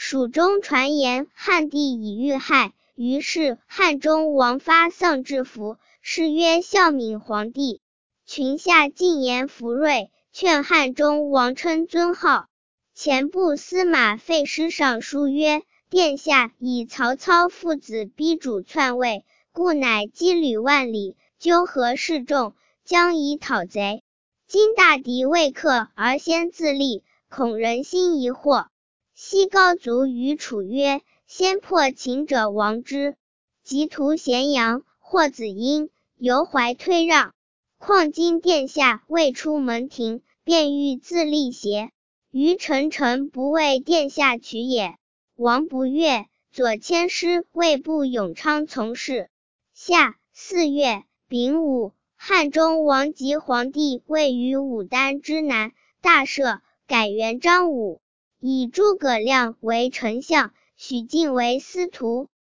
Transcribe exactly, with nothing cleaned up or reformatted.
蜀中传言汉帝已遇害，于是汉中王发丧致服，谥曰孝敏皇帝。群下进言福瑞，劝汉中王称尊号。前部司马费诗上书曰：殿下以曹操父子逼主篡位，故乃羁旅万里，纠合示众，将以讨贼。今大敌未克而先自立，恐人心疑惑。西高祖与楚曰：先破秦者亡之。及图咸阳，或子婴，犹怀推让。况今殿下未出门庭，便欲自立邪？余臣诚不为殿下取也。王不悦，左迁师卫部永昌从事。夏四月丙午，汉中王及皇帝位于武丹之南，大赦，改元章武，以诸葛亮为丞相，许靖为司徒。